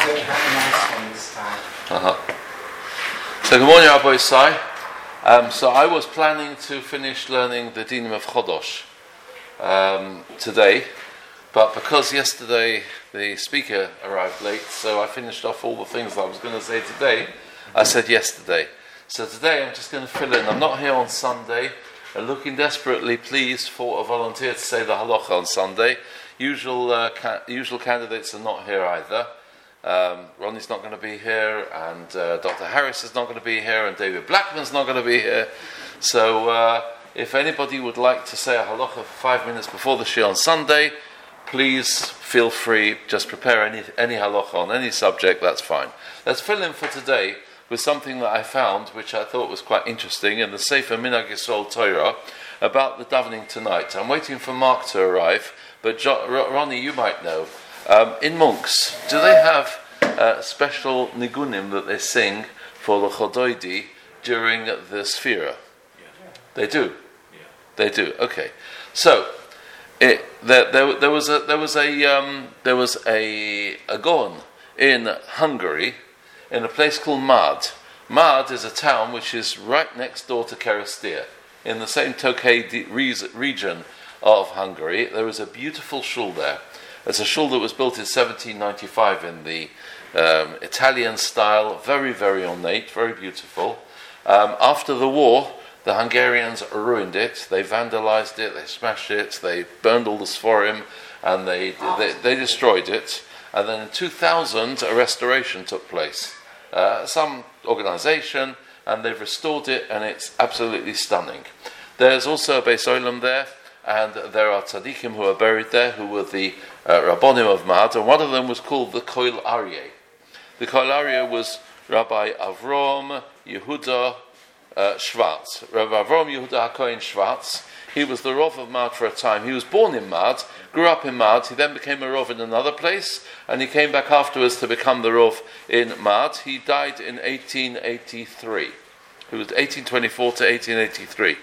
very nice one this time. So good morning, Rabbi Isai. So I was planning to finish learning the Dinim of Chodosh today, but because yesterday the speaker arrived late, so I finished off all the things that I was going to say today. I said yesterday. So today I'm just going to fill in. I'm not here on Sunday. I'm looking desperately pleased for a volunteer to say the halacha on Sunday. Usual candidates are not here either. Ronnie's not going to be here, and Dr. Harris is not going to be here, and David Blackman's not going to be here. So if anybody would like to say a halacha for 5 minutes before the shiur on Sunday, please feel free. Just prepare any halacha on any subject, that's fine. Let's fill in for today with something that I found, which I thought was quite interesting, in the Sefer Minhag Yisrael Torah, about the davening tonight. I'm waiting for Mark to arrive, but Ronnie, you might know. In monks, do they have special nigunim that they sing for the Chodoidi during the Sfira? Yeah. They do. Yeah. They do. Okay. So there was a Gaon in Hungary, in a place called Mad. Mad is a town which is right next door to Keresztély, in the same Tokaj region of Hungary. There is a beautiful shul there. It's a shul that was built in 1795 in the Italian style, very, very ornate, very beautiful. After the war, the Hungarians ruined it. They vandalized it, they smashed it, they burned all the Sforim, and they destroyed it. And then in 2000, a restoration took place. Some organization, and they've restored it, and it's absolutely stunning. There's also a Beis Olam there, and there are tzaddikim who are buried there, who were the Rabbonim of Mad, and one of them was called the Koil Aryeh. The Koil Aryeh was Rabbi Avrom Yehuda Schwartz. Rabbi Avrom Yehuda HaKohen Schwartz. He was the Rov of Mad for a time. He was born in Mad, grew up in Mad. He then became a Rov in another place, and he came back afterwards to become the Rov in Mad. He died in 1883. He was 1824 to 1883.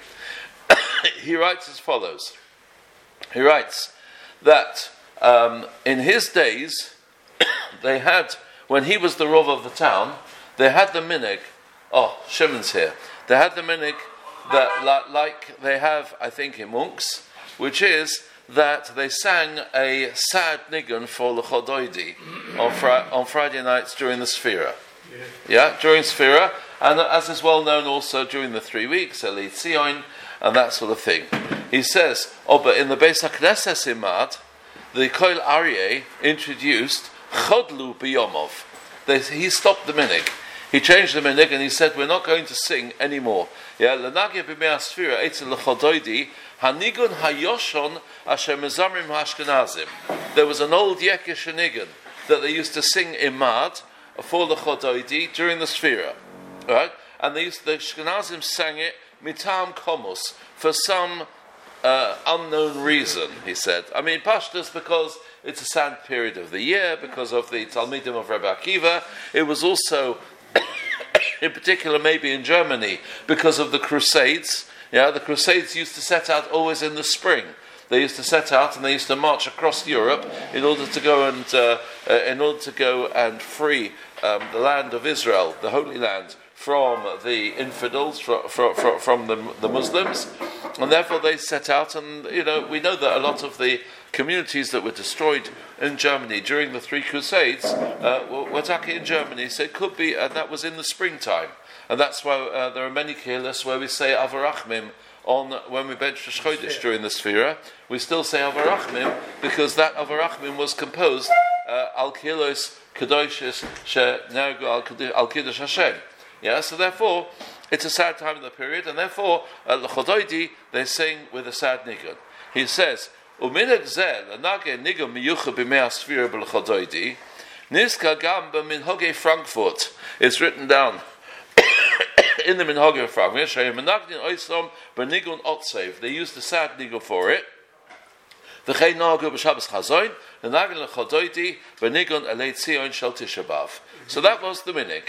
He writes as follows. He writes that in his days, they had, when he was the Rov of the town, they had the minhag. Oh, Shimon's here. They had the minhag that, like they have, I think, in monks, which is that they sang a sad nigun for the Chodoidi on Friday nights during the Sfira. Yeah, during Sfira, and as is well known also during the 3 weeks, Eli Tzion, and that sort of thing. He says, but in the Beis HaKnesses in Mad, the Koil Aryeh introduced Chodlu B'Yomov. He stopped the minhag. He changed the minhag and he said, we're not going to sing anymore. Yeah, L'nageh b'mei Sfira etzel l'chodoidi hanigun hayoshon asher mezamrim ha'ashkenazim. There was an old Yekish nigun that they used to sing in Mad for the Chodoidi during the Sfira, right? And the Ashkenazim sang it mitam komus for some unknown reason. He said, I mean, Pashtus, because it's a sad period of the year, because of the Talmidim of Rebbe Akiva. It was also in particular maybe in Germany, because of the Crusades. Yeah, the Crusades used to set out always in the spring. They used to set out and they used to march across Europe in order to go and free the land of Israel, the Holy Land, from the infidels, from the Muslims, and therefore they set out. And we know that a lot of the communities that were destroyed in Germany during the 3 Crusades were taki in Germany, so it could be, and that was in the springtime, and that's why there are many kehillas where we say Avarachmim when we bench Rosh Chodesh during the Sfira. We still say Avarachmim because that Avarachmim was composed al kehillos kedoshis shenergu al kiddush Hashem. Yeah, so therefore it's a sad time in the period, and therefore l'chodoidi they sing with a sad nigun. He says, "Uminag zeh l'nageh nigun miyucha b'mei Sfira b'l'chodoidi niska gam b'minhagei Frankfurt." It's written down in the minhagei of Frankfurt. She'emenagdin oisom b'nigun otsev. They used the sad nigun for it. V'chei nagu b'Shabbos Chazoin l'nageh l'chodoidi b'nigun elei Tzion shel Tisha B'Av. So that was the minhag.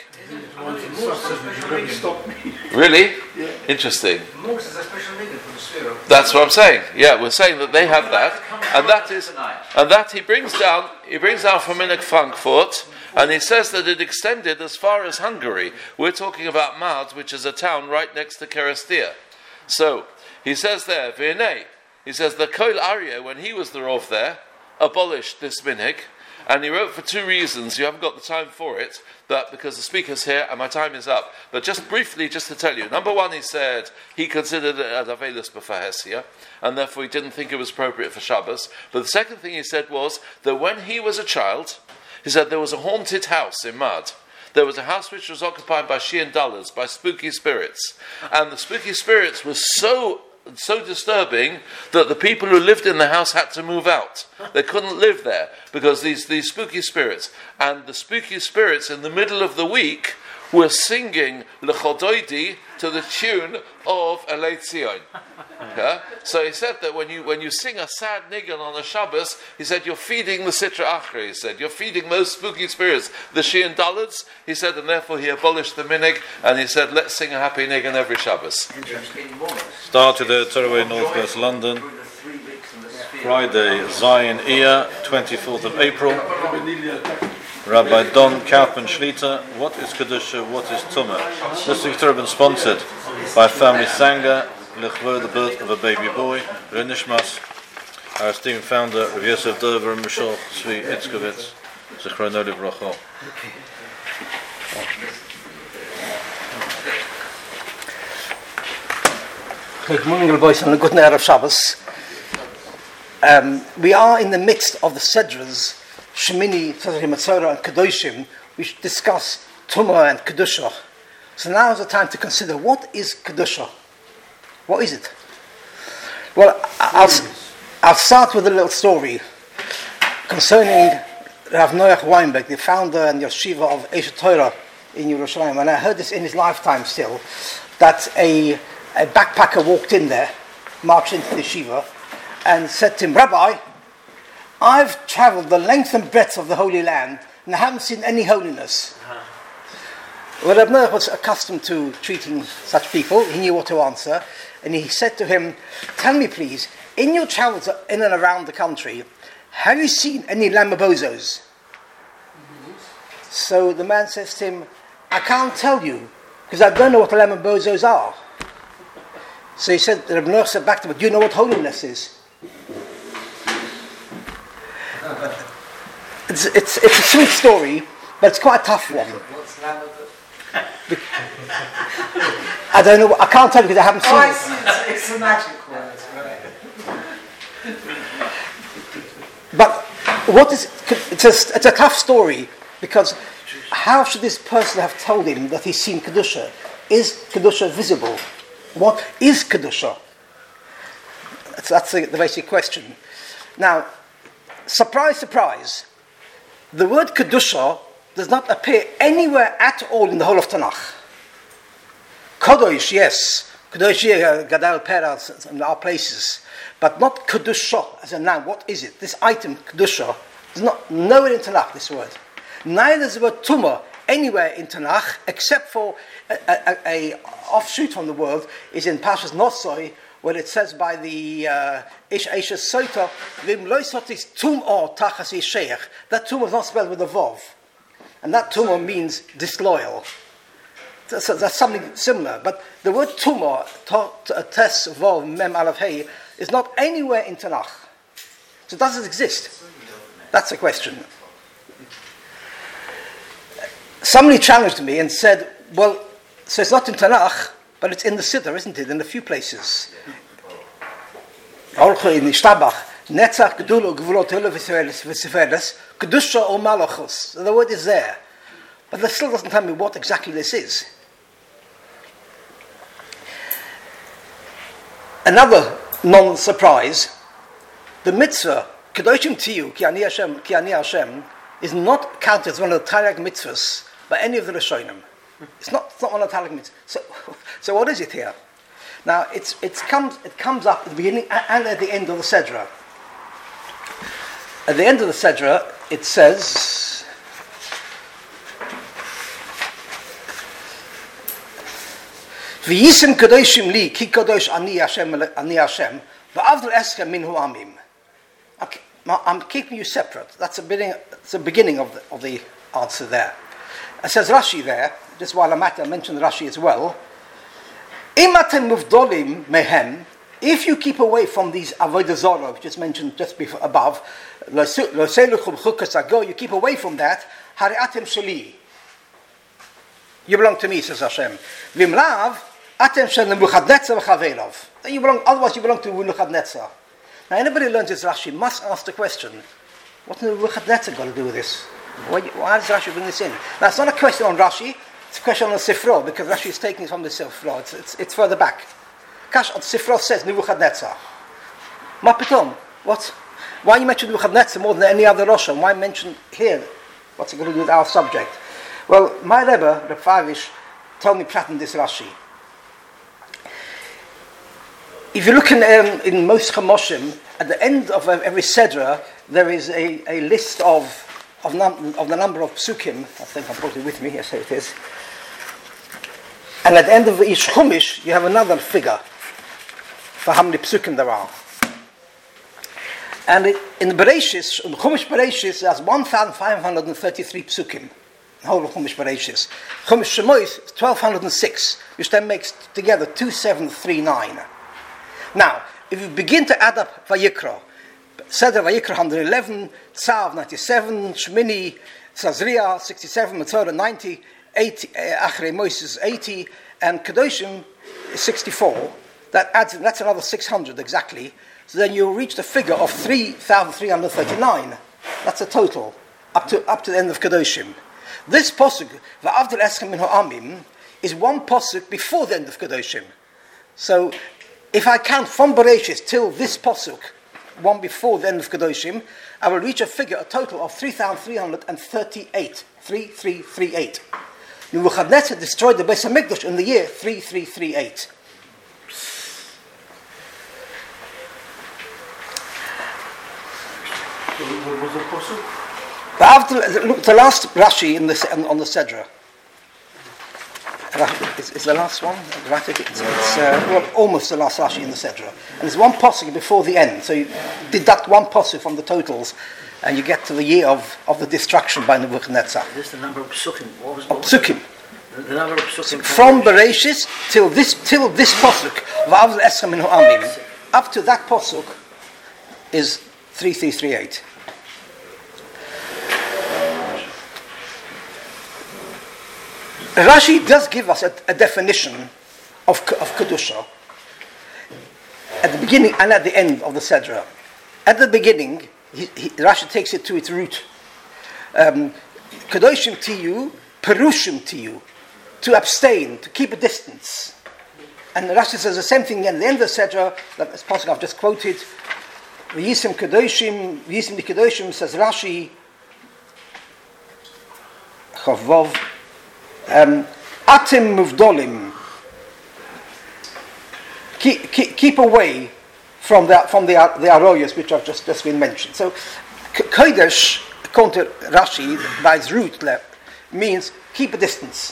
Really? Yeah. Interesting. That's what I'm saying. Yeah, we're saying that they have that, and that he brings down from minhag Frankfurt, And he says that it extended as far as Hungary. We're talking about Mad, which is a town right next to Kerestia. So, he says there, V'nei, he says the Koil Aryeh, when he was the Rov there, abolished this minhag, and he wrote for two reasons. You haven't got the time for it, but because the speaker's here and my time is up. But just briefly, just to tell you, number one, he said he considered it an avelus b'fahesia, and therefore he didn't think it was appropriate for Shabbos. But the second thing he said was that when he was a child, he said there was a haunted house in Mad. There was a house which was occupied by Shian Dollars, by spooky spirits, and the spooky spirits were so disturbing that the people who lived in the house had to move out. They couldn't live there because these spooky spirits, and the spooky spirits in the middle of the week were singing L'chodoidi to the tune of Elei Tzion. Yeah? So he said that when you sing a sad niggun on a Shabbos, he said you're feeding the Sitra Achra. He said you're feeding those spooky spirits, the Shian Dalads. He said, and therefore he abolished the minig, and he said let's sing a happy niggun every Shabbos. Started at Torway Northwest London, Friday, Zion Iyar, 24th of April. Rabbi Don Kaufman Shlita, what is Kedusha, what is Tumah? This week's Torah has been sponsored by Family Sangha, Lechvor, the birth of a baby boy, Renishmas, our esteemed founder, Rav Yosef Dover and Mishal Tzvi Itzkovitz, Zichrono Livracha. Good morning, boys, and a good night of Shabbos. We are in the midst of the Sedras, Shemini, Tzaddik Matzorah, and Kedoshim. We should discuss Tumah and Kedusha. So now is the time to consider, what is Kedusha? What is it? Well, I'll start with a little story concerning Rav Noach Weinberg, the founder and yeshiva of Eish Torah in Yerushalayim. And I heard this in his lifetime still, that a backpacker walked in there, marched into the yeshiva, and said to him, Rabbi, I've travelled the length and breadth of the Holy Land and I haven't seen any holiness. Well, Rav Noach was accustomed to treating such people. He knew what to answer. And he said to him, tell me please, in your travels in and around the country, have you seen any Lamabozos? So the man says to him, I can't tell you, because I don't know what the Lamabozos are. So he said, Rav Noach said back to him, do you know what holiness is? It's a sweet story, but it's quite a tough one. What's Lamabozos? I don't know. I can't tell you because I haven't seen I it. see. It's a magic word, right? But what is? It's a tough story because how should this person have told him that he's seen Kedusha? Is Kedusha visible? What is Kedusha? That's the basic question. Now, surprise, surprise, the word Kedusha does not appear anywhere at all in the whole of Tanakh. Kodosh, yes. Kodosh, Gadal Peras, in our places. But not Kedusha as a noun. What is it? This item, Kedusha, is not nowhere in Tanakh, this word. Neither is the word Tumah anywhere in Tanakh, except for a offshoot from the word, is in Parshas Nosoi, where it says by the Ish Sota, Vim Loisotis Tum'or Tachas Yisheich. That Tum'or is not spelled with a Vov. And that Tum'or means disloyal. So that's something similar. But the word Tum'or, Tes Vov Mem Aleph Hey, is not anywhere in Tanakh. So does it exist? That's the question. Somebody challenged me and said, well, so it's not in Tanakh, but it's in the Siddur, isn't it? In a few places. Also in Ishtabach, Netzach Gedulo Gvulot Hilo V'Seferes, Kedusha or Malachos. The word is there. But that still doesn't tell me what exactly this is. Another non-surprise, the mitzvah, Kedoshim Tiyu, Ki Ani Hashem, is not counted as one of the Tarek mitzvahs by any of the Rishonim. It's not one of the Tarek mitzvahs. So what is it here? Now, it comes up at the beginning and at the end of the Sedra. At the end of the Sedra, it says, V'yisem kadoshim li, ki kadosh ani Hashem, v'avdel eschem minhu amim. Okay, I'm keeping you separate. That's the beginning of the answer there. It says Rashi there, just while I'm at it, I mentioned Rashi as well. Im atem muvdolim mehem, if you keep away from these avodah zarah, which is mentioned just before above, you keep away from that, hari atem sheli. You belong to me, says Hashem. Vim lav, atem shel Nebuchadnezzar v'chavelov. Then you belong, otherwise you belong to Nebuchadnezzar. Now anybody who learns this Rashi must ask the question, what does Nebuchadnezzar got to do with this? Why does Rashi bring this in? Now it's not a question on Rashi, it's a question on the Sifro, because Rashi is taking it from the Sifro. It's further back. Kash on Sifro says Nebuchadnezzar. Ma pitom, what? Why you mention Nebuchadnezzar more than any other Rosh? Why mention here? What's it going to do with our subject? Well, my Rebbe, Reb Favish, told me prat in this Rashi. If you look in most Chamoshim, at the end of every Sedra, there is a list of the number of psukim. I think I brought it with me. Yes, here it is. And at the end of each Chumash, you have another figure for how many psukim there are. And in Bereshis, in Chumash Bereshis, there's 1,533 psukim. The whole of Chumash Bereshis. Chumash Shemois, 1,206, which then makes together 2,739. Now, if you begin to add up Vayikra, Seder Vayikra 111, Tzav 97, Shmini, Tzazria 67, Matzorah 90, 80, Achrei Moses 80, and Kedoshim is 64. That's another 600 exactly. So then you'll reach the figure of 3,339. That's a total up to the end of Kedoshim. This posuk, Va'avdel Eschem min ha'amim, is one posuk before the end of Kedoshim. So if I count from Bereshis till this posuk, one before the end of Kedoshim, I will reach a total of 3,338. 3338. Nebuchadnezzar destroyed the Beis HaMikdash in the year 3338. What was the posuk? Look, the last Rashi on the Sedra. It's the last one. It's almost the last Rashi in the Sedra. And there's one posuk before the end. So you deduct one posuk from the totals, and you get to the year of the destruction by Nebuchadnezzar. Is this the number of psukim? What was psukim. The number of psukim from Bereshis till this posuk, Va'avdel Eschem min ha'amim, up to that posuk is 3338. Rashi does give us a definition of Kedusha at the beginning and at the end of the Sedra. At the beginning, Rashi takes it to its root. Kedoshim tiyu, perushim tiyu, to abstain, to keep a distance. And Rashi says the same thing at the end of the Sedra, as possible I've just quoted. V'yisim the Kedoshim, says Rashi, Chavov, Atim muvdolim. Keep away from the aroyas which have just been mentioned. So kodesh, according to Rashi, by its root means keep a distance.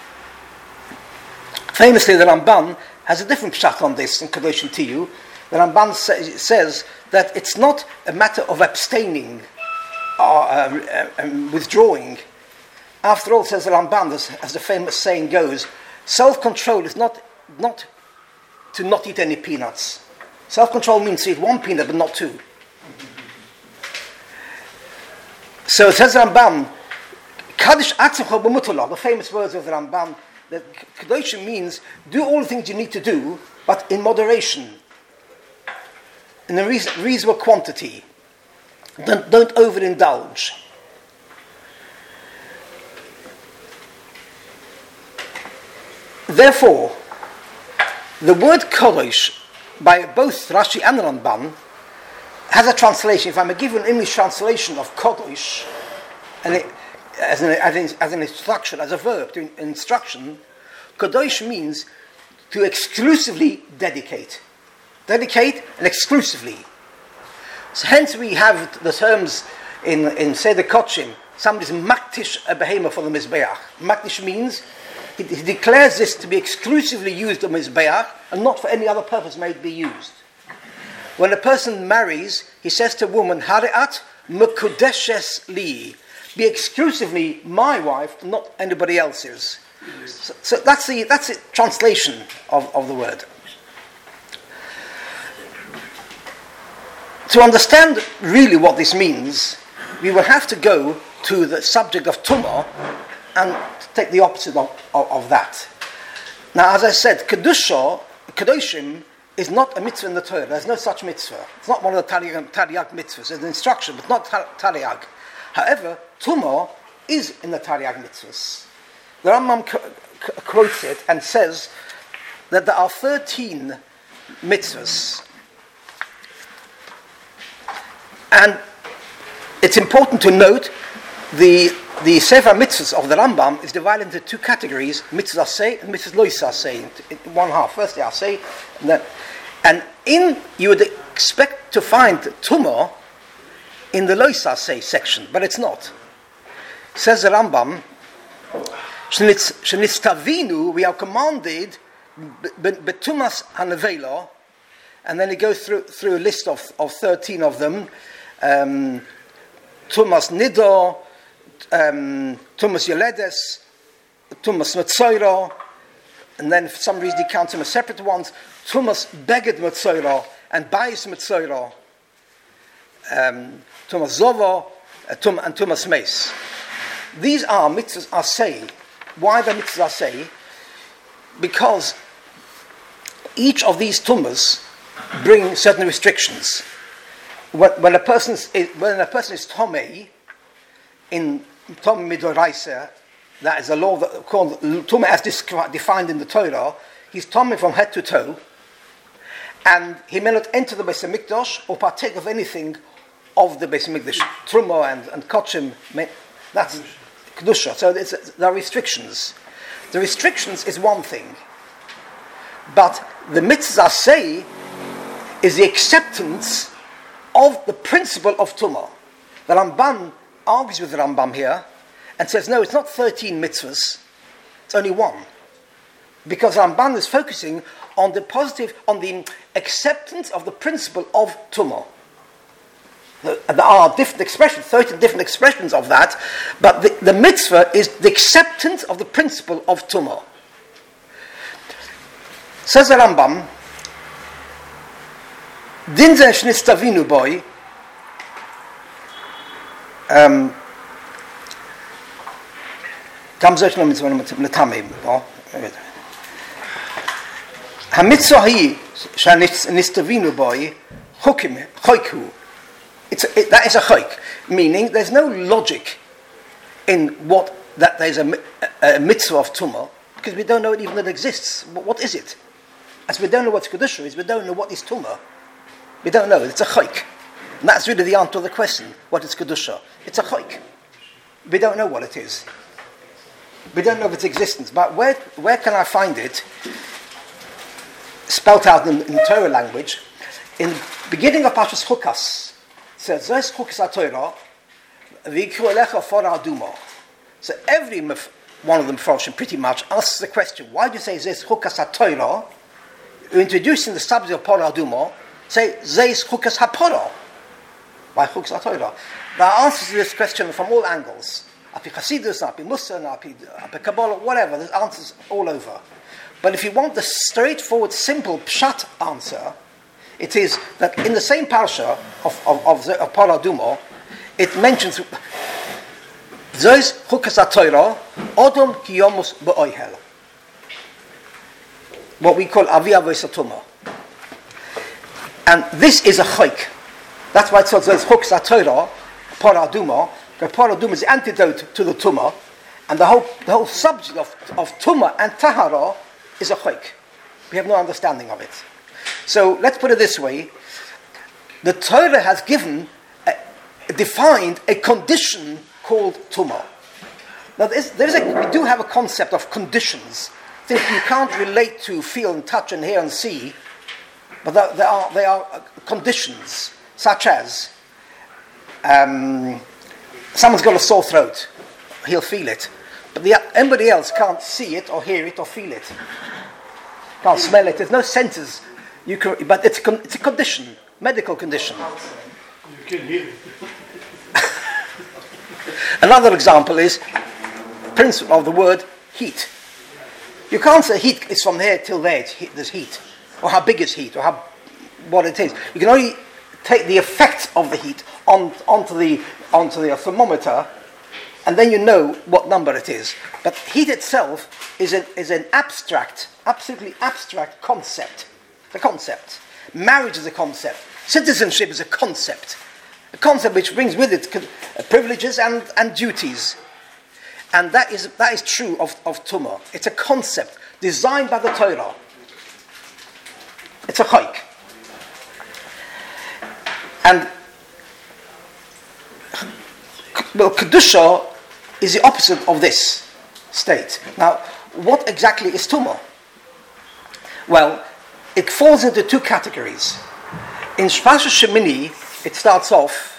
Famously, the Ramban has a different pshat on this in Kodesh and Tiyu. The Ramban says that it's not a matter of abstaining or withdrawing. After all, says the Ramban, as the famous saying goes, self-control is not to not eat any peanuts. Self-control means to eat one peanut but not two. So it says the Ramban, Kaddish atzimcha b'mutala, the famous words of the Ramban, that Kedoshim means do all the things you need to do, but in moderation, in a reasonable quantity. Don't overindulge. Therefore, the word Kodesh, by both Rashi and Ramban, has a translation. If I may give you an English translation of Kodesh, and as an instruction, as a verb, to instruction, Kodesh means to exclusively dedicate. Dedicate and exclusively. So hence we have the terms in Seder Kochim, somebody's maktish a behema for the Mizbeach. Maktish means he declares this to be exclusively used on Mizbeach and not for any other purpose may it be used. When a person marries, he says to a woman, Hariat mekudeshes li. Be exclusively my wife, not anybody else's. So that's the translation of the word. To understand really what this means, we will have to go to the subject of tumah and take the opposite of that. Now, as I said, kedoshim is not a mitzvah in the Torah. There's no such mitzvah. It's not one of the Tariag mitzvahs. It's an instruction, but not Tariag. However, tumah is in the Tariag mitzvahs. The Rambam quotes it and says that there are 13 mitzvahs. And it's important to note the Sefer Mitzvahs of the Rambam is divided into two categories, Mitzvah Aseh and Mitzvah Lo Aseh, in one half. Firstly Aseh, and you would expect to find Tumah in the Lo Aseh section, but it's not. Says the Rambam, Shenitztavinu, we are commanded betumas hanavela, and then he goes through a list of 13 of them. Tumas Nido, Tumas Yoledes, Tumas Metzoira, and then for some reason he counts them as separate ones, Tumas Beged Metzoira and Bayis Metzoira, Tumas Zovo, and Tumas Meis. These are mitzvahs aseh. Why the mitzvahs aseh? Because each of these tumas bring certain restrictions. When a person is tomei in Tom Midoraisa, that is a law that called Tumah as defined in the Torah, he's tomei from head to toe, and he may not enter the Beis Hamikdash or partake of anything of the Beis Hamikdash. Truma and Kochim, that's Kedusha. So there are restrictions. The restrictions is one thing, but the mitzvah say is the acceptance of the principle of Tumah. The Ramban argues with the Rambam here and says, no, it's not 13 mitzvahs, it's only one. Because Ramban is focusing on the acceptance of the principle of Tumah. There are different expressions, 13 different expressions of that, but the mitzvah is the acceptance of the principle of Tumah. Says the Rambam, Din ze shnistavinu boy, kam zech no mitzvah netamim, ha-mitzvah hi shnistavinu boy, chukim, choikhu. That is a choik, meaning there's no logic in that there's a mitzvah of tumah, because we don't know even that it exists. What is it? As we don't know what Kedusha is, we don't know what is tumah. We don't know. It's a choik. And that's really the answer to the question. What is Kedusha? It's a choik. We don't know what it is. We don't know of its existence. But where can I find it? Spelt out in Torah language. In the beginning of Parshas Chukas, it says, Zos Chukas HaTorah, v'yikru elecha forah aduma. So every one of them, pretty much, asks the question, why do you say Zos Chukas HaTorah? You're introducing the subject of Porah Aduma, say, Zeis Chukas HaPorah. Why Chukas HaTorah? There are answers to this question from all angles. Api Chasidus, Api Musa, Api Kabbalah, whatever, there's answers all over. But if you want the straightforward, simple Pshat answer, it is that in the same parasha of Porah Aduma, it mentions Zeis Chukas HaTorah, Odom Kiyomus B'oihel. What we call Avi Avos HaTumah. And this is a choik. That's why it's called Chukas HaTorah, Porah Aduma. The Porah Aduma is the antidote to the Tumah, and the whole subject of Tumah and Tahara is a choik. We have no understanding of it. So let's put it this way: the Torah has defined a condition called Tumah. Now we do have a concept of conditions. Things you can't relate to, feel and touch and hear and see, but there are conditions, such as someone's got a sore throat, he'll feel it, but anybody else can't see it or hear it or feel it, can't smell it. There's no senses but it's a condition. medical condition. You can hear it. Another example is principle of the word heat. You can't say heat is from here till there, there's heat, or how big is heat, or what it is. You can only take the effect of the heat onto the thermometer, and then you know what number it is. But heat itself is an abstract, absolutely abstract concept. The concept. Marriage is a concept. Citizenship is a concept which brings with it privileges and duties. And that is true of Tumah. It's a concept designed by the Torah. It's a chayk. And Kedusha is the opposite of this state. Now, what exactly is Tumah? Well, it falls into two categories. In Parshas Shemini, it starts off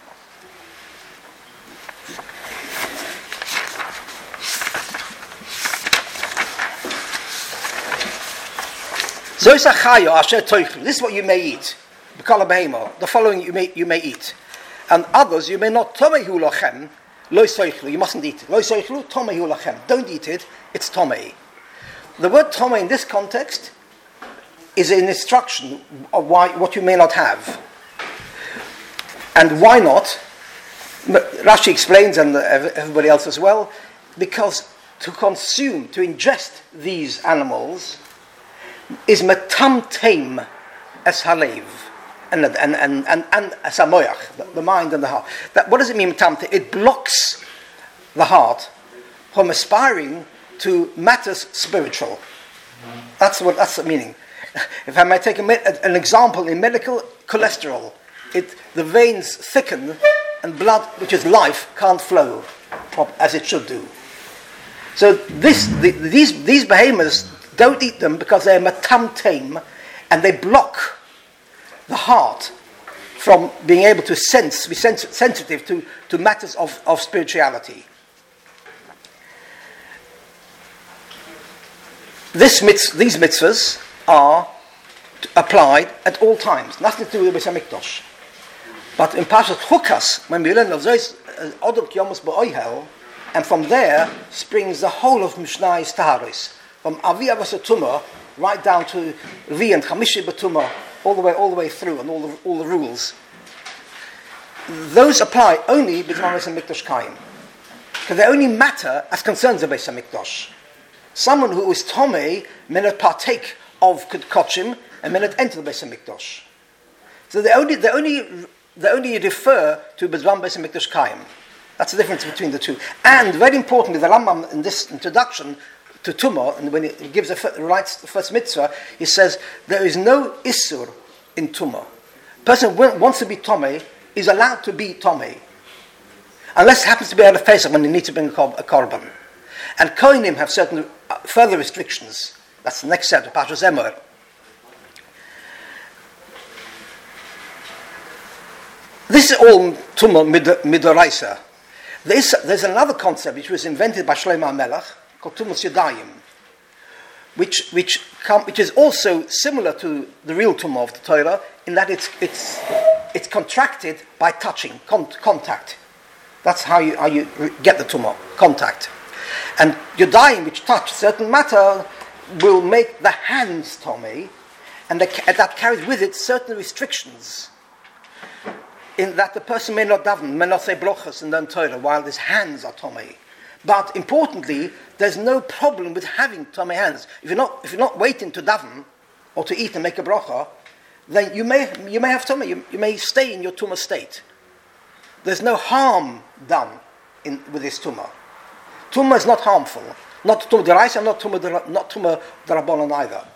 this is what you may eat. The following you may eat. And others you may not. You mustn't eat it. Don't eat it, it's tomei. The word tomei in this context is an instruction of what you may not have. And why not? Rashi explains, and everybody else as well, because to ingest these animals is metamteim as halev and as hamoyach, the mind and the heart. What does it mean metamteim? It blocks the heart from aspiring to matters spiritual. That's the meaning. If I may take an example, in medical cholesterol, the veins thicken and blood, which is life, can't flow as it should do. So these behemoths, don't eat them because they're matamteim and they block the heart from being able to be sensitive to matters of spirituality. These mitzvahs are applied at all times, nothing to do with Beis HaMikdash. But in Parashat Chukas, when we learn of those Odom Kiyomos Ba'oihel, and from there springs the whole of Mishnah's Taharis, from Avi Avos Tumah right down to Revi and Chamishi B'Tumah, all the way through, and all the rules. Those apply only b'zman Beis HaMikdash Kaim, because they only matter as concerns the Beis HaMikdash. Someone who is Tomei may not partake of Kodshim and may not enter the Beis HaMikdash. So they only refer to b'zman Beis HaMikdash Kaim. That's the difference between the two. And very importantly, the Rambam in this introduction to Tumah, and when he gives writes the first mitzvah, he says there is no Issur in Tumah. A person who wants to be Tomei is allowed to be Tomei, unless it happens to be at a Pesach when he needs to bring a korban. And Kohanim have certain further restrictions. That's the next chapter, Parshas Emor. This is all Tumah Midoraisa. There's another concept which was invented by Shlomo HaMelech, called Tumas Yadayim, which is also similar to the real Tumah of the Torah, in that it's contracted by touching, contact. That's how you get the Tumah, contact. And Yadayim, which touch certain matter, will make the hands Tomei, and that carries with it certain restrictions, in that the person may not daven, may not say brochas and learn Torah while his hands are Tomei. But importantly, there's no problem with having Tomei hands. If you're not waiting to daven or to eat and make a brocha, then you may have Tomei. You may stay in your Tumah state. There's no harm done with this Tumah. Tumah is not harmful. Not Tumah D'Oraisa, not Tumah D'Rabbanan either.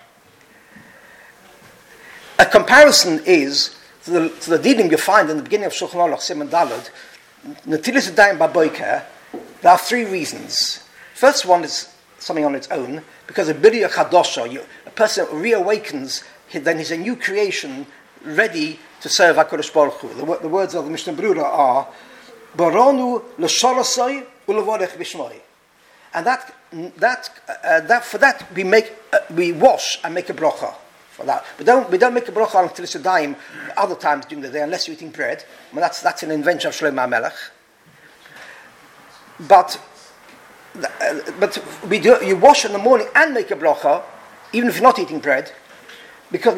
A comparison is to the dinim you find in the beginning of Shulchan Aruch Siman Daled, Netilas Yadayim B'Boker. There are three reasons. First one is something on its own, because a Birya Chadosha, a person reawakens, then he's a new creation, ready to serve HaKadosh Baruch Hu. The words of the Mishnah Brura are, Baronu l'shorosoi u'levorech b'shmoi. And for that we wash and make a bracha. for that. We don't make a bracha until it's a dime other times during the day unless you're eating bread. I mean, that's an invention of Shlomo HaMelech. But you wash in the morning and make a bracha, even if you're not eating bread, because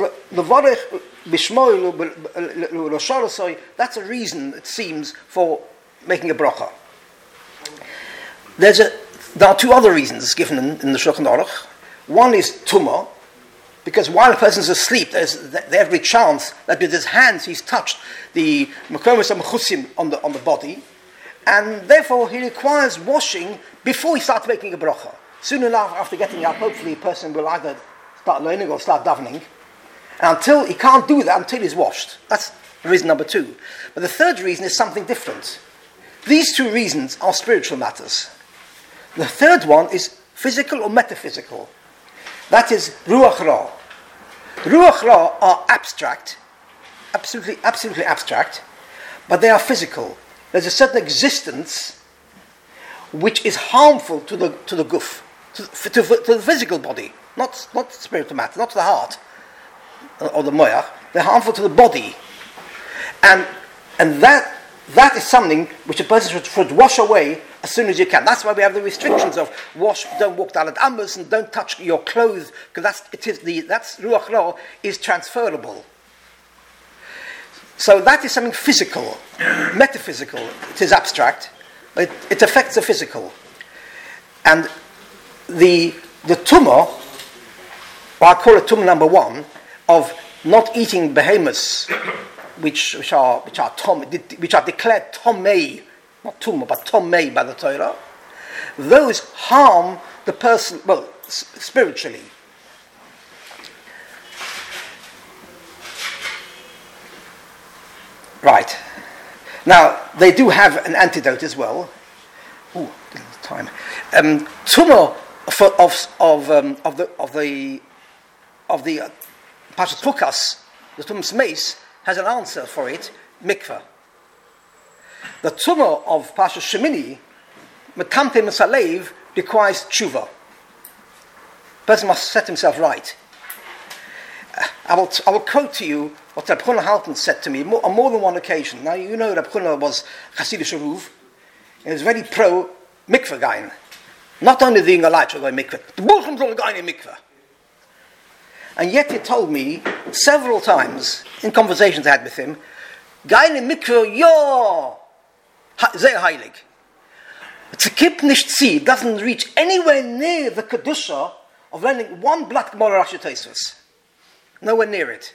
that's a reason, it seems, for making a bracha. There are two other reasons given in the Shulchan Aruch. One is tumah, because while a person is asleep, there's every chance that with his hands he's touched the mekoros hamechusim on the body, and therefore he requires washing before he starts making a bracha. Soon enough, after getting up, hopefully a person will either start learning or start davening, and until he can't do that until he's washed. That's reason number two. But the third reason is something different. These two reasons are spiritual matters. The third one is physical or metaphysical. That is Ruach Ra. Ruach Ra are abstract, absolutely abstract, but they are physical. There's a certain existence which is harmful to the guf, to the physical body, not spiritual matter, not to the heart or the moyach. They're harmful to the body, and that is something which a person should wash away as soon as you can. That's why we have the restrictions of don't walk down at Amos and don't touch your clothes, because that's Ruach Ra is transferable. So that is something physical, metaphysical. It is abstract, but it affects the physical. And the tumah, or I call it tumah number one, of not eating behemoths, which are declared tomei, not tumah, but tomei by the Torah, those harm the person, spiritually. Right. Now, they do have an antidote as well. Ooh, time. Tumah of the Pashat Chukas, the Tumah's Meis, has an answer for it, mikveh. The tumah of Pasha Shemini, Mekamte Mesalev, requires tshuva. The person must set himself right. I will quote to you what Reb Chuna Halton said to me on more than one occasion. Now, you know Reb Chuna was Hasidic Shuruv. He was very pro mikveh gain. Not only the Ingalait going mikveh, the Bulchum soll gain in mikveh. And yet he told me several times in conversations I had with him, gain in mikveh, ja, sehr heilig. It's a kip nicht zieh, doesn't reach anywhere near the kedusha of learning one blatt Gemara Rashi Tosfos. Nowhere near it.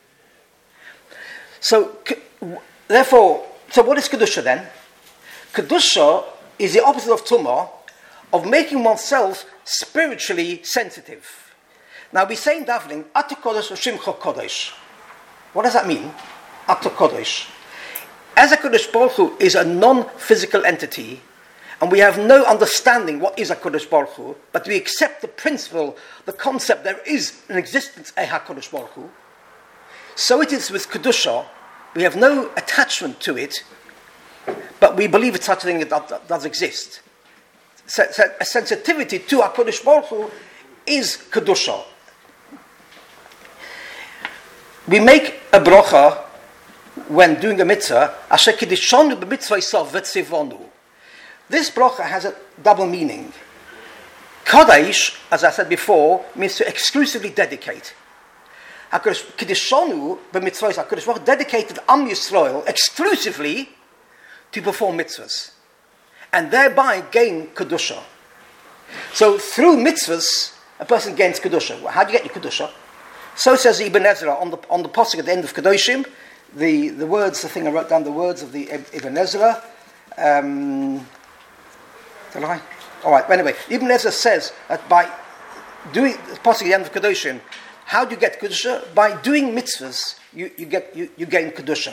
So, therefore, what is kedusha then? Kedusha is the opposite of tumah, of making oneself spiritually sensitive. Now we say in davening, Ata Kodesh Shimcha Kodesh. What does that mean? Ata Kodesh. As a Kodesh Baruch Hu is a non-physical entity, and we have no understanding what is a Kodesh Baruch Hu, but we accept the principle, the concept, there is an existence, a HaKodesh Baruch Hu. So it is with Kedusha. We have no attachment to it, but we believe it's such a thing that does exist. So a sensitivity to HaKodesh Baruch Hu is Kedusha. We make a bracha when doing a mitzvah, Asher Kedishonu b'mitzvah Yisrael v'tzivonu. This bracha has a double meaning. Kodesh, as I said before, means to exclusively dedicate. Kedishonu b'mitzvah Yisrael, HaKadosh Baruch Hu dedicated Am Yisrael exclusively to perform mitzvahs, and thereby gain kedusha. So through mitzvahs, a person gains kedusha. How do you get your kedusha? So says Ibn Ezra on the pasuk at the end of Kedoshim. The words, the thing I wrote down, the words of the Ibn Ezra. Did I? All right. Anyway, Ibn Ezra says that by doing the pasuk at the end of Kedoshim, how do you get kedusha? By doing mitzvahs, you gain kedusha.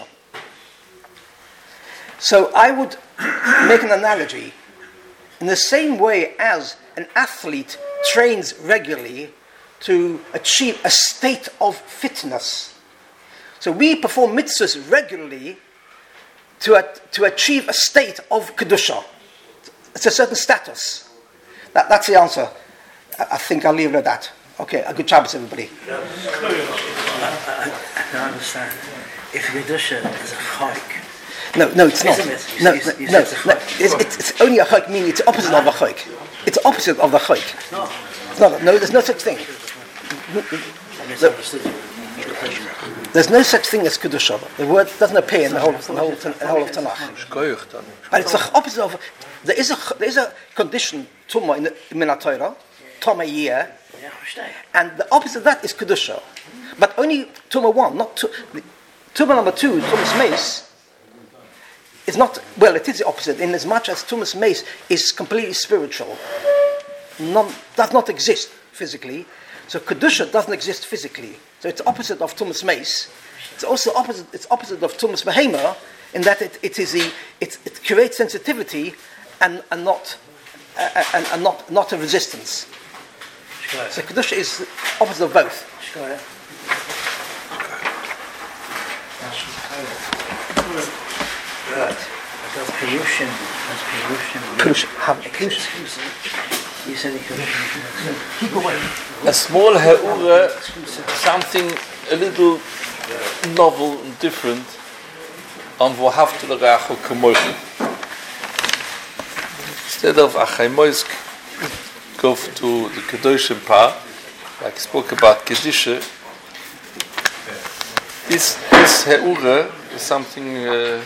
So I would make an analogy. In the same way as an athlete trains regularly to achieve a state of fitness. So we perform mitzvahs regularly to achieve a state of kedusha. It's a certain status. That's the answer. I think I'll leave it at that. Okay, a good Shabbos, everybody. I can understand. If Kedusha is a chayk, No, it's not. Isn't it? You No, said- you no, said it's a no. chayk. It's only a chayk, meaning it's opposite of a chayk. It's opposite of a chayk. no, It's not. No, there's no such thing. I misunderstood you. There's no such thing as kedusha. The word doesn't appear in the whole of Tanakh. But it's the opposite of. There is a condition tuma in the Minat Torah, tuma yeh, Yeah, I understand. and the opposite of that is kedusha. But only tuma one, not tuma number two, tumas meis. Is not well. It is the opposite in as much as tumas meis is completely spiritual. Does not exist physically. So kedusha doesn't exist physically. So it's opposite of tumas meis. It's also opposite. It's opposite of tumas behema in that it creates sensitivity and not a resistance. So kedusha is opposite of both. Shkoya. Right. That's Piyushin. Kedusha. You said you could. Keep away. A small ha'ura, something a little novel and different on Vohavta l'Reacho Kamoichu. Instead of Achaimoisk go to the Kedoshim part, like I spoke about Kedisha, this ha'ura is something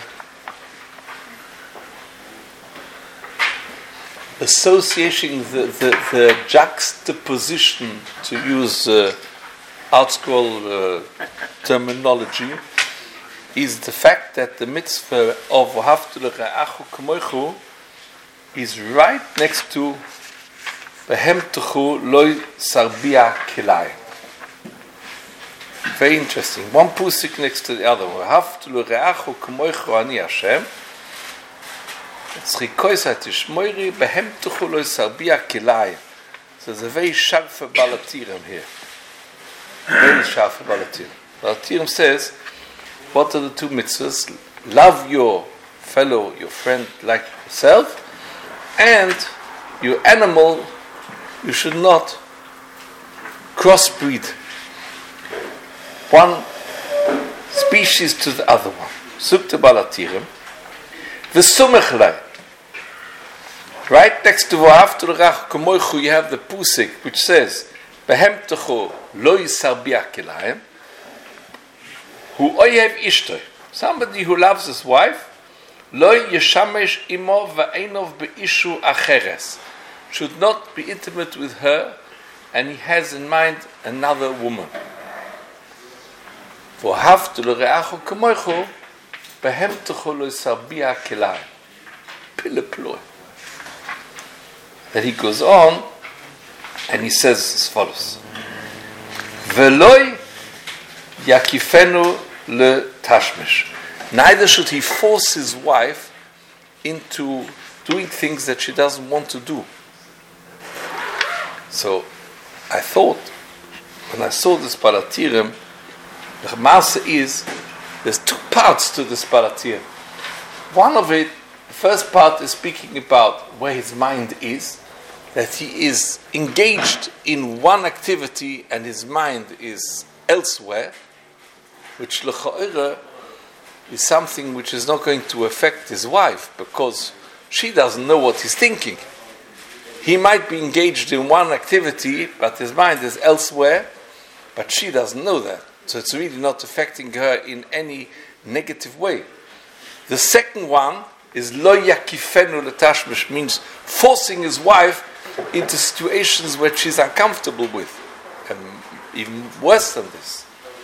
associating the juxtaposition, to use outscroll terminology, is the fact that the mitzvah of V'ahavta l'Reacho Kamoichu is right next to Behemtechu loy sarbia kilai. Very interesting. One pusik next to the other. V'ahavta l'Reacho Kamoichu ani Hashem. So there's a very sharp balatirim here. Very sharp balatirim. Balatirim says, what are the two mitzvahs? Love your fellow, your friend like yourself, and your animal, you should not crossbreed one species to the other one. Sukta balatirim. V'sumechlei. Right next to V'ahavta l'Reacho Kamoichu, you have the pusik which says, "Behemtechu lo yisarbia kilayim." Hu oyev ishtoi. Somebody who loves his wife, lo yeshamesh imo v'einov be'ishu acheres. Should not be intimate with her, and he has in mind another woman. V'ahavta l'Reacho Kamoichu. Behemtechu lo yisarbia kilayim. Pileploy. That he goes on and he says as follows: Veloy yakifenu le tashmish. Neither should he force his wife into doing things that she doesn't want to do. So I thought, when I saw this balatirim, the Maaseh is, there's two parts to this balatirim. One of it, the first part is speaking about where his mind is, that he is engaged in one activity and his mind is elsewhere, which l'cha'ira is something which is not going to affect his wife because she doesn't know what he's thinking. He might be engaged in one activity, but his mind is elsewhere, but she doesn't know that. So it's really not affecting her in any negative way. The second one is lo yakifenu letashmish, means forcing his wife into situations where she's uncomfortable with, and even worse than this.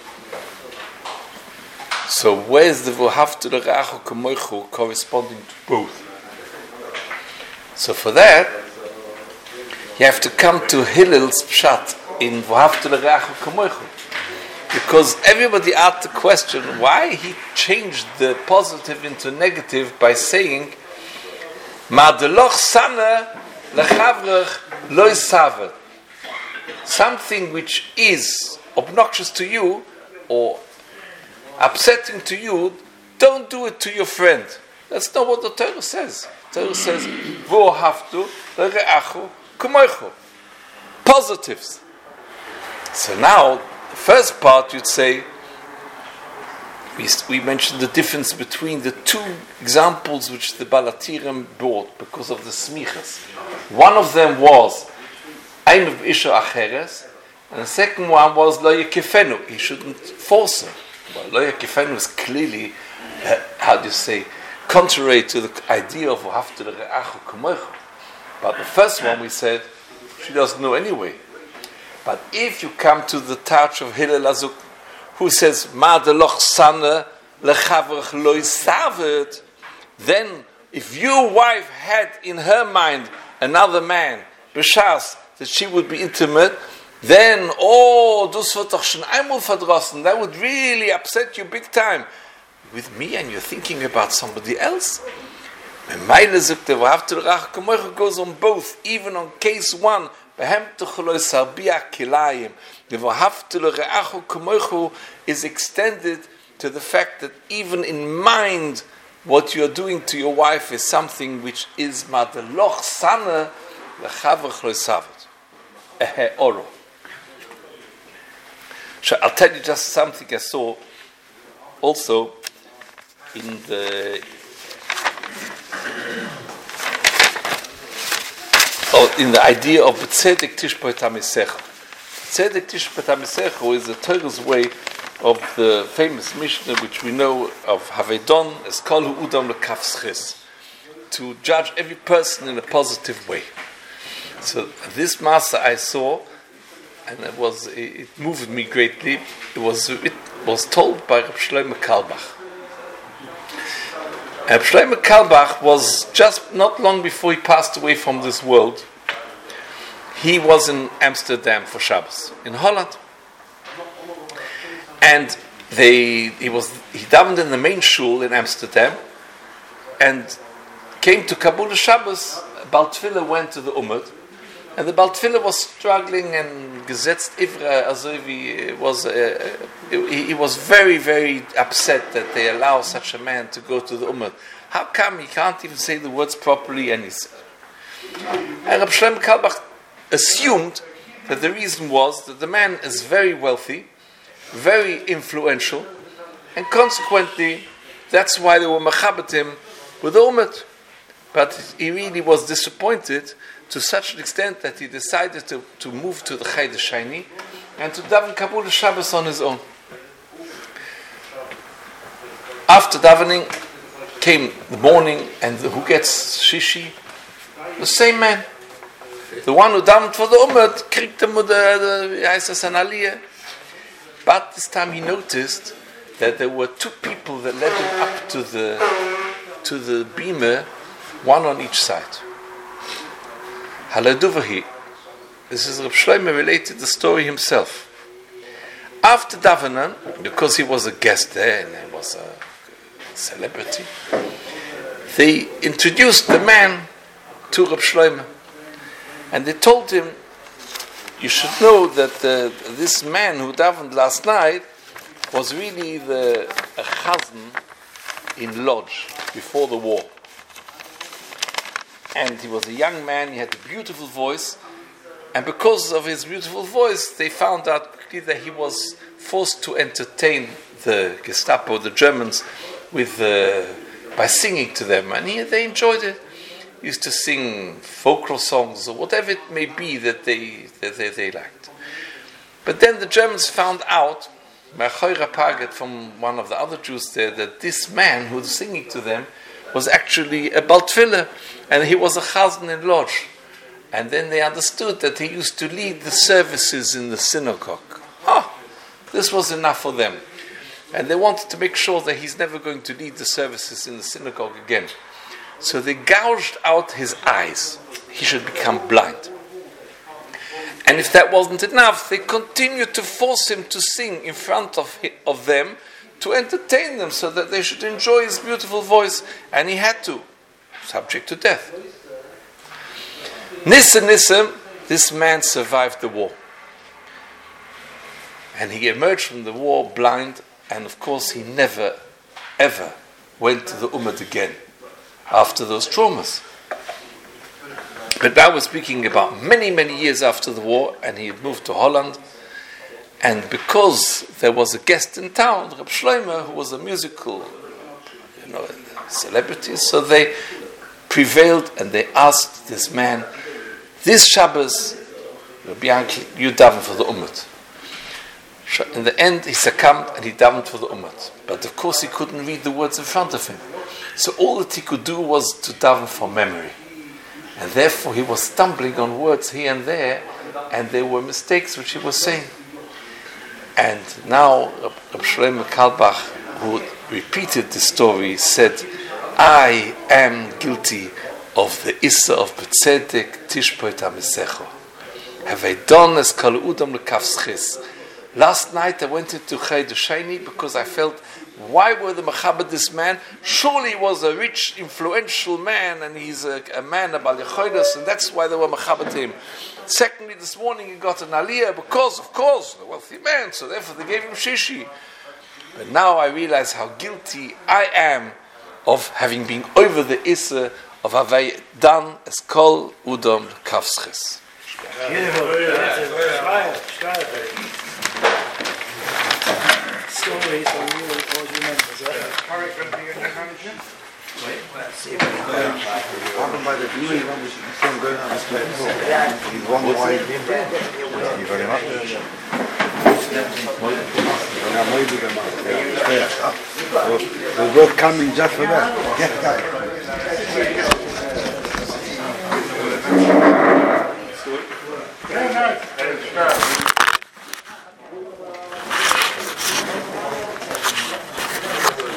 So where's the V'ahavta l'Reacho Kamoichu corresponding to both? So for that, you have to come to Hillel's pshat in V'ahavta l'Reacho Kamoichu, because everybody asked the question why he changed the positive into negative by saying Ma'deloch sana lechavrech lo yisaver. Something which is obnoxious to you or upsetting to you, don't do it to your friend. That's not what the Torah says. The Torah says V'ahavta l'Reacho Kamoichu. Positives. So now, the first part you'd say, we mentioned the difference between the two examples which the Balatirim brought because of the smichas. One of them was Ein of Isha Acheres, and the second one was Lo Yekefenu. He shouldn't force her. Well, Lo Yekefenu is clearly, contrary to the idea of Haftu L'Re'achu Kamoichu. But the first one we said, she doesn't know anyway. But if you come to the touch of Hillel Azuk, who says, Ma de loch sanne lechavrach loy savet, then if your wife had in her mind another man, b'shas, that she would be intimate, then, dus wird doch schon einmal verdrossen, that would really upset you big time. With me, and you're thinking about somebody else? Meile sagt der V'havtu l'reacha kamocha goes on both, even on case one. The V'havtu l'reacha kamocha is extended to the fact that even in mind, what you're doing to your wife is something which is madeloch sana lechavrach lo savet. Oro. So I'll tell you just something I saw also in the idea of Tzedek Tishbot HaMisecha. Tzedek Tishbot HaMisecha is the Torah's way of the famous Mishnah which we know of Havedon as Kol Hu Udam Lekafschis, to judge every person in a positive way. So this Masa I saw, and it moved me greatly. It was told by Reb Shlomo Carlebach. Reb Shlomo Carlebach was just not long before he passed away from this world. He was in Amsterdam for Shabbos, in Holland, and he davened in the main shul in Amsterdam, and came to Kabul Shabbos. Bal Tefillah went to the Ummah, and the Bal Tefillah was struggling and gesetzt ivra, he was very, very upset that they allow such a man to go to the Ummah. How come he can't even say the words properly? And he said, and Reb Shlomo Carlebach assumed that the reason was that the man is very wealthy, very influential, and consequently, that's why they were machabet him with the Ummah. But he really was disappointed to such an extent that he decided to move to the Cheder Shani and to daven Kabul Shabbos on his own. After davening came the morning, and who gets shishi? The same man. The one who davened for the Ummah, kriegt the Aliyah. But this time he noticed that there were two people that led him up to the bima, one on each side. Haladuvahi. This is Reb Shlomo related the story himself. After davening, because he was a guest there and he was a celebrity, they introduced the man to Reb Shlomo, and they told him, you should know that this man who davened last night was really a chazan in Lodz before the war. And he was a young man, he had a beautiful voice, and because of his beautiful voice, they found out quickly that he was forced to entertain the Gestapo, the Germans, by singing to them, and they enjoyed it. He used to sing folklore songs or whatever it may be that they liked. But then the Germans found out, from one of the other Jews there, that this man who was singing to them was actually a Bal Tefillah, and he was a chazan in Lodz. And then they understood that he used to lead the services in the synagogue. This was enough for them. And they wanted to make sure that he's never going to lead the services in the synagogue again. So they gouged out his eyes. He should become blind. And if that wasn't enough, they continued to force him to sing in front of them, to entertain them so that they should enjoy his beautiful voice. And he had to, subject to death. Nissim, this man survived the war. And he emerged from the war blind, and of course he never, ever went to the Ummah again after those traumas. But now we're speaking about many, many years after the war, and he had moved to Holland, And because there was a guest in town, Reb Shlomo, who was a musical, celebrity, so they prevailed and they asked this man, this Shabbos, Rabbi Yankel, you daven for the Ummah. In the end, he succumbed and he davened for the Ummah. But of course, he couldn't read the words in front of him. So all that he could do was to daven from memory. And therefore, he was stumbling on words here and there were mistakes which he was saying. And now, Reb Shlomo Carlebach, who repeated the story, said, I am guilty of the Issa of B'tzedek Tishpoit HaMisecho. Have I done as Kol Udam L'Kafschis? Last night I went into Chay Sheni because I felt, why were the Mechaber this man? Surely he was a rich, influential man, and he's a man of Bal Yechodos, and that's why they were Mechaber to him. Secondly, this morning he got an Aliyah because, of course, a wealthy man, so therefore they gave him Shishi. But now I realize how guilty I am of having been over the Issa of Havai done as Kol Udom Kafschis. Stories are really always remembers. Harry going to be your new manager? Happened by the beauty one which is still going on this platform. He's one wide. Thank you very much. We're both coming just for that. Yes, guys.